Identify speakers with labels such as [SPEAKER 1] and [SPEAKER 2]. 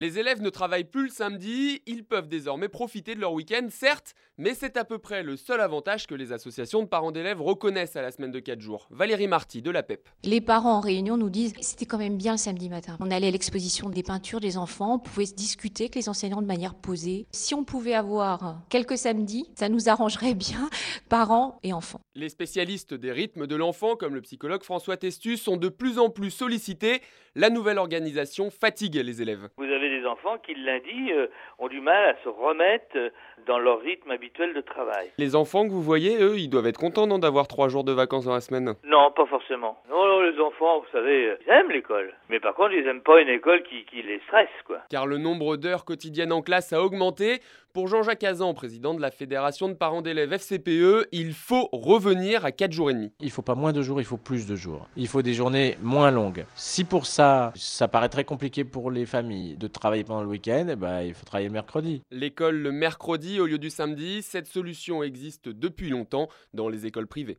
[SPEAKER 1] Les élèves ne travaillent plus le samedi, ils peuvent désormais profiter de leur week-end, certes, mais c'est à peu près le seul avantage que les associations de parents d'élèves reconnaissent à la semaine de 4 jours. Valérie Marty de la PEP.
[SPEAKER 2] Les parents en réunion nous disent que c'était quand même bien le samedi matin. On allait à l'exposition des peintures des enfants, on pouvait se discuter avec les enseignants de manière posée. Si on pouvait avoir quelques samedis, ça nous arrangerait bien, parents et enfants.
[SPEAKER 1] Les spécialistes des rythmes de l'enfant, comme le psychologue François Testus, sont de plus en plus sollicités. La nouvelle organisation fatigue les élèves.
[SPEAKER 3] Vous avez des enfants qui, le lundi, ont du mal à se remettre dans leur rythme habituel de travail.
[SPEAKER 1] Les enfants que vous voyez, eux, ils doivent être contents d'avoir 3 jours de vacances dans la semaine.
[SPEAKER 3] Non, pas forcément. Non, les enfants, vous savez, ils aiment l'école. Mais par contre, ils n'aiment pas une école qui les stresse, quoi.
[SPEAKER 1] Car le nombre d'heures quotidiennes en classe a augmenté. Pour Jean-Jacques Azan, président de la Fédération de parents d'élèves FCPE, il faut revenir à 4 jours et demi.
[SPEAKER 4] Il ne faut pas moins de jours, il faut plus de jours. Il faut des journées moins longues. Si pour ça paraît très compliqué pour les familles de travailler pendant le week-end, il faut travailler le mercredi.
[SPEAKER 1] L'école le mercredi au lieu du samedi, cette solution existe depuis longtemps dans les écoles privées.